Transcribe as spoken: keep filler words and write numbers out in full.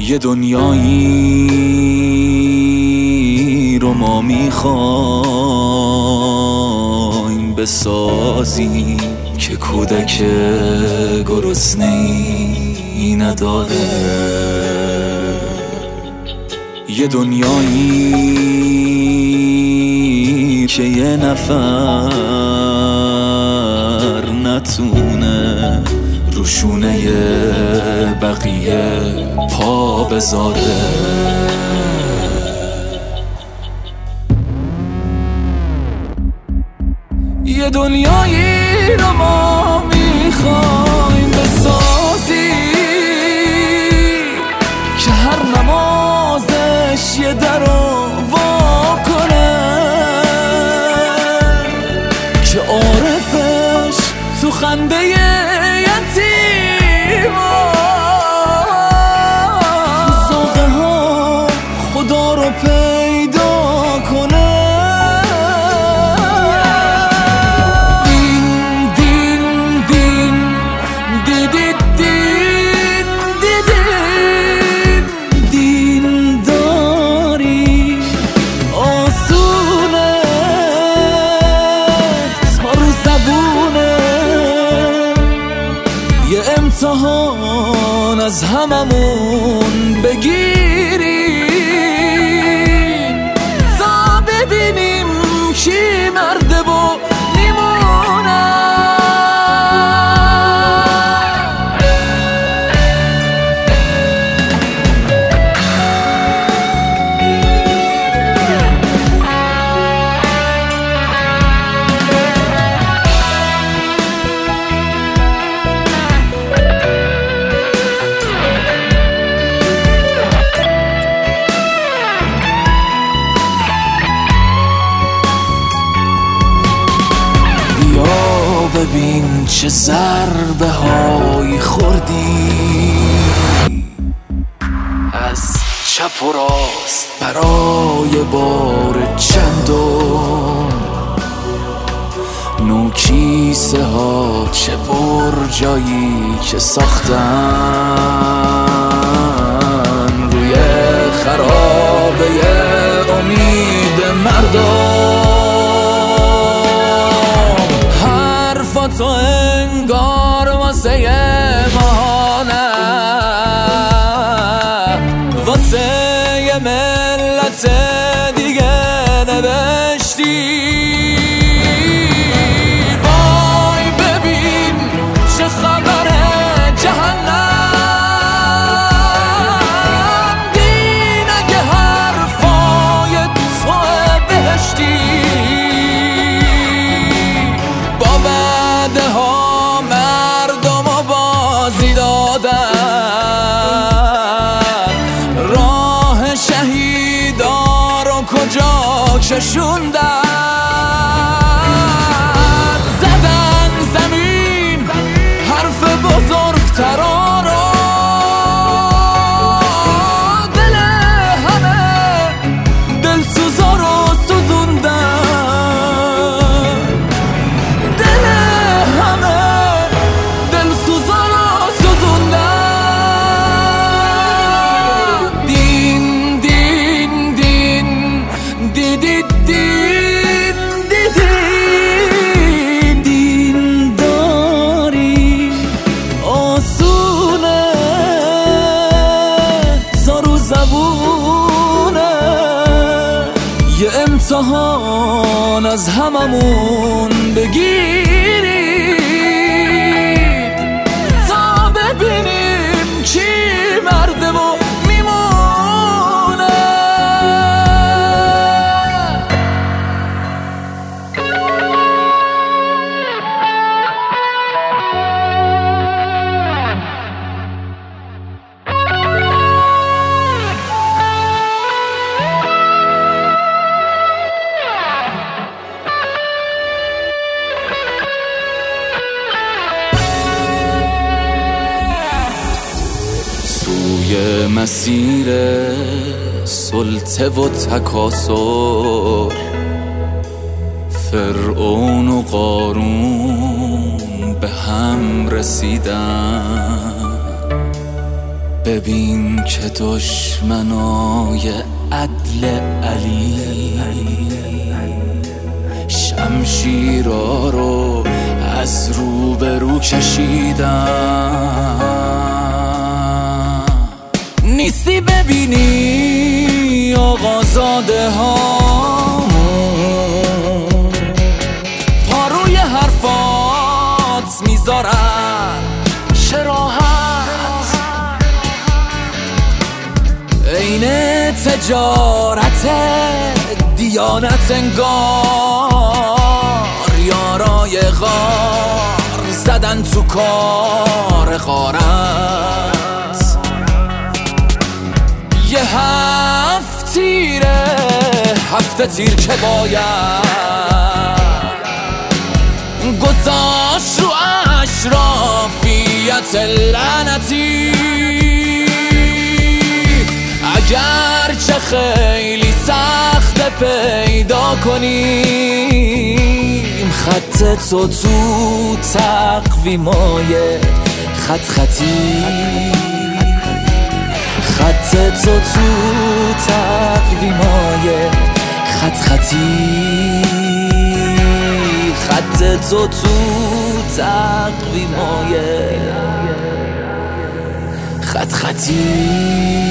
یه دنیایی رو ما میخوایم بسازیم که کودک گرسنه‌ای نداره. یه دنیایی که یه نفر نتونه روشونه بقیه پا بذاره. یه دنیایی رو ما میخوایم بسازیم که هر نمازش یه در رو وا کنه، که عارفش تو خنده یتیما تو ساقه ها خدا رو پیدا کنه. امتحان از هممون بگیریم تا ببینیم کی مرده و میمونه. ببین چه ضربه های خوردی از چپ و راست برای بار چندم. نوکیسه ها چه برجایی که ساختن روی خرابه امید مردم. تو انگار واسه ماهانه واسه ملت دیگه نوشتی. وای ببین چه خبره جهنم، دین اگه حرفای تو بهشتی. ها مردم و بازی دادن، راه شهیدا رو کجا کشوندن. زدن زمین حرف بزرگترا رو، دل همه دلسوزا رو سوزوندن. یه امتحان از هممون بگیرید تا ببینیم کی مرده و میمونه. مسیر سلطه و تکاسر، فرعون و قارون به هم رسیدن. ببین که دشمنای عدل علی شمشیرا رو از رو به رو کشیدن. نیستی ببینی آقازاده هامون پا روی حرفات میذارن شراحت، عین تجارت دیانت انگار، یارای غار زدن تو کار غارت. یه هفت تیره هفت تیر که باید گذاشت رو اشرافیت لعنتی، اگر چه خیلی سخت پیدا کنیم خط تو تو تقویمای خط خطی، خط تو تو تقویمای خط خطی، خط تو تو تقویمای خط خطی.